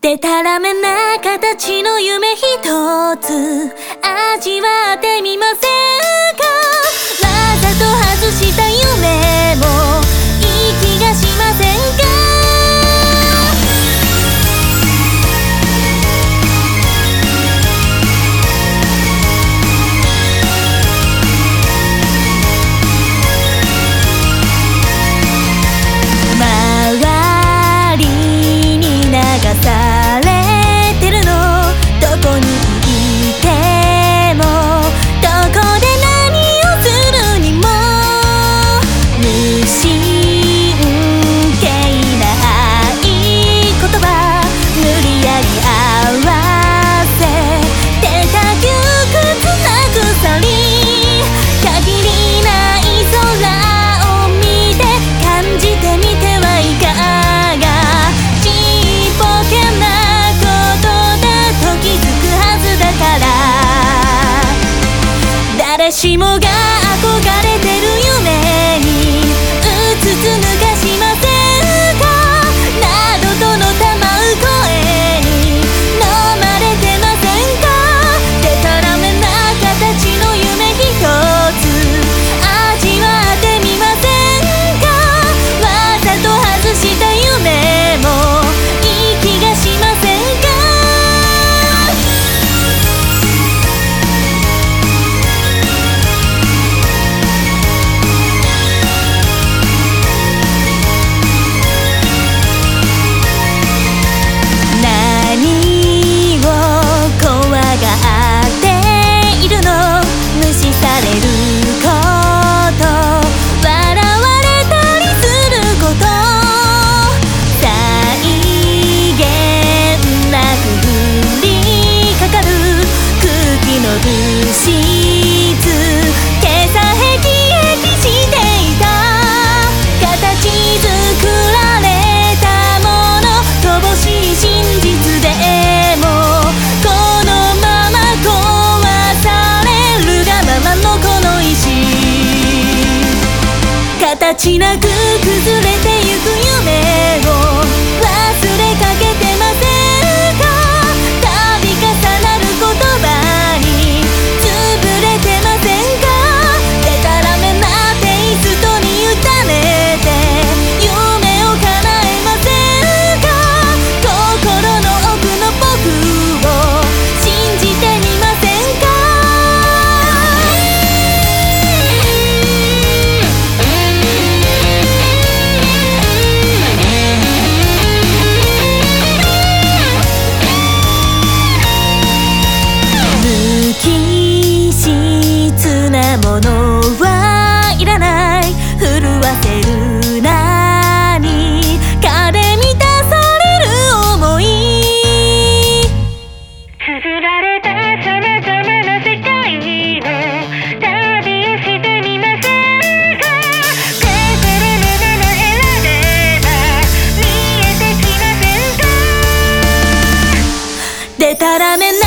でたらめな形の夢一つ味わってみませんか。わざと外した夢もいい気がしませんか。周りに流されてるの、どこにいてもどこで何をするにも無神経な合言葉無理やり合わせてた窮屈な鎖、限りない空を見て感じてみてはいかが。ちっぽけなことだと気づくはずだから、誰しもが憧れてる夢にうつつ抜かしませんか。などとのたまう声に飲まれてませんか。でたらめな形の夢一つ味わってみませんか。わざと外した夢もいい気がしませんか。何を怖がっているの、無視されること笑われたりすること、際限なく降りかかる空気の物質、今朝へきしていた形作られたもの、乏しい真実でもこのまま壊されるがままのこの石、形なく崩れてゆく夢を忘れかけてませんか。度重なる言葉に潰れてませんか。でたらめなテイストに委ねて夢を叶えませんか。心の奥の僕を信じてみませんか。無機質なものはいらない、震わせる何かで満たされる想い、綴られたさまざまな世界の旅をしてみませんか。心のまま選べば見えてきませんか。でたらめな